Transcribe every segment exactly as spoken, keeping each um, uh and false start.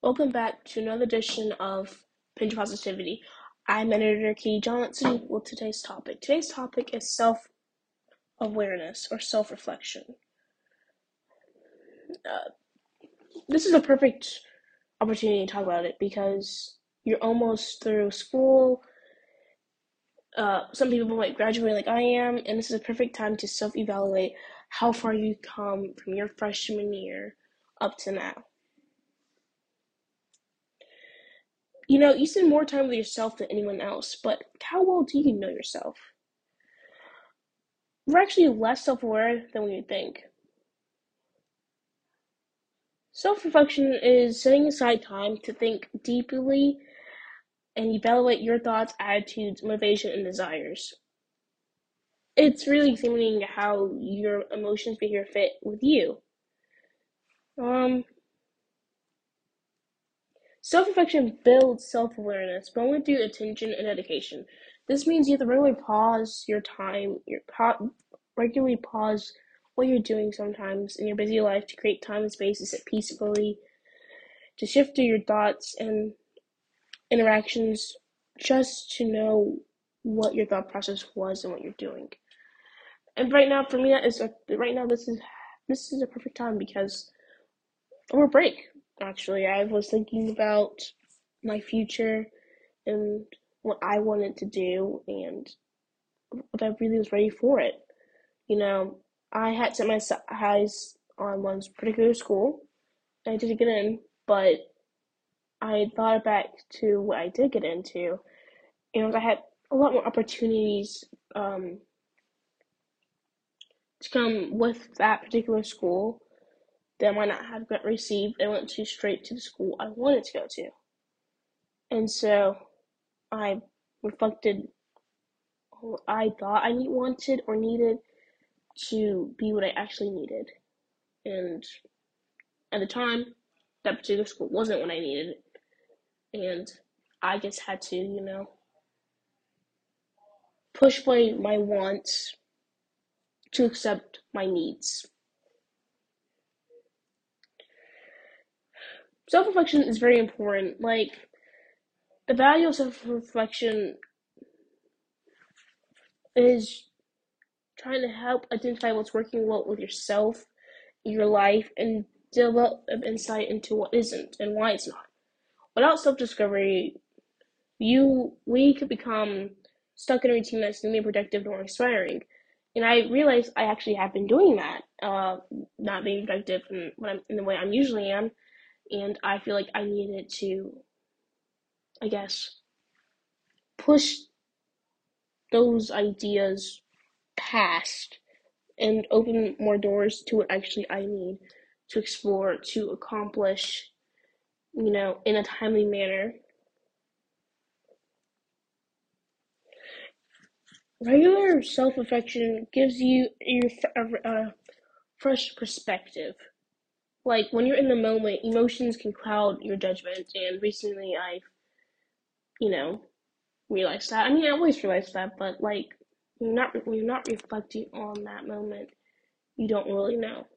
Welcome back to another edition of Pinch Positivity. I'm editor Katie Johnson with today's topic. Today's topic is self-awareness or self-reflection. Uh, this is a perfect opportunity to talk about it because you're almost through school. Uh, some people might graduate like I am, and this is a perfect time to self-evaluate how far you've come from your freshman year up to now. You know, you spend more time with yourself than anyone else, but how well do you know yourself? We're actually less self-aware than we would think. Self-reflection is setting aside time to think deeply and evaluate your thoughts, attitudes, motivation, and desires. It's really examining how your emotions, behavior fit with you. Um, self-reflection builds self-awareness, but only through attention and dedication. This means you have to regularly pause your time, your po- regularly pause what you're doing sometimes in your busy life to create time and space to sit peacefully, to shift through your thoughts and interactions just to know what your thought process was and what you're doing. And right now, for me, that is a, right now this is this is a perfect time because I'm a break. Actually, I was thinking about my future and what I wanted to do and what I really was ready for it. You know, I had set my eyes on one particular school, and I didn't get in, but I thought back to what I did get into, and I had a lot more opportunities um, to come with that particular school that I might not have got received. I went to straight to the school I wanted to go to, and so I reflected what I thought I need, wanted or needed to be what I actually needed, and at the time, that particular school wasn't what I needed, and I just had to, you know, push away my wants to accept my needs. Self-reflection is very important. Like, the value of self-reflection is trying to help identify what's working well with yourself, your life, and develop insight into what isn't and why it's not. Without self-discovery, you we could become stuck in a routine that's neither productive nor inspiring. And I realized I actually have been doing that, uh, not being productive in, what I'm, in the way I'm usually am, and I feel like I needed to, I guess, push those ideas past and open more doors to what actually I need to explore, to accomplish, you know, in a timely manner. Regular self-reflection gives you a, a fresh perspective. Like, when you're in the moment, emotions can cloud your judgment, and recently I've, you know, realized that. I mean, I always realized that, but, like, when you're not, when you're not reflecting on that moment, you don't really know.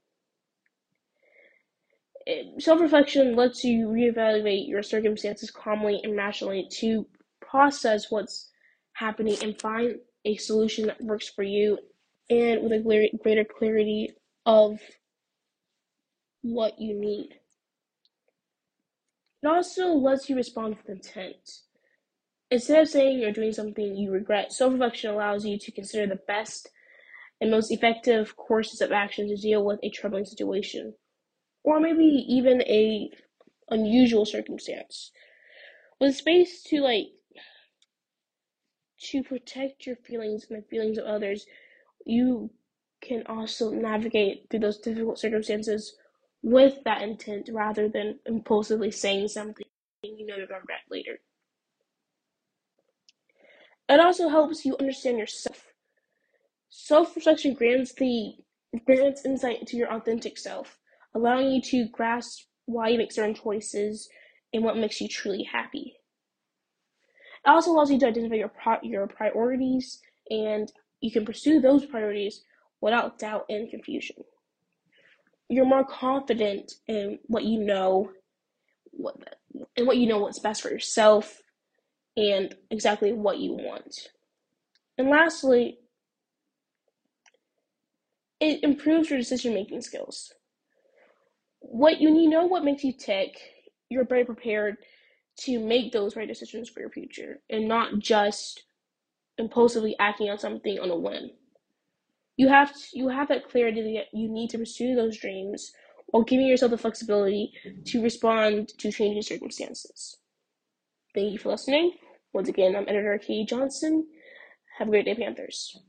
Self-reflection lets you reevaluate your circumstances calmly and rationally to process what's happening and find a solution that works for you and with a greater clarity of what you need. It also lets you respond with intent. Instead of saying or doing something you regret, self-reflection allows you to consider the best and most effective courses of action to deal with a troubling situation, or maybe even a unusual circumstance. With space to like to protect your feelings and the feelings of others, you can also navigate through those difficult circumstances with that intent rather than impulsively saying something you know you're gonna regret later. It also helps you understand yourself. Self-reflection grants the grants insight into your authentic self, allowing you to grasp why you make certain choices and what makes you truly happy. It also allows you to identify your pro- your priorities, and you can pursue those priorities without doubt and confusion. You're more confident in what you know what that, and what you know what's best for yourself and exactly what you want. And lastly, it improves your decision making skills. What you, you know what makes you tick, you're better prepared to make those right decisions for your future and not just impulsively acting on something on a whim. You have to, you have that clarity that you need to pursue those dreams while giving yourself the flexibility to respond to changing circumstances. Thank you for listening. Once again, I'm editor Katie Johnson. Have a great day, Panthers.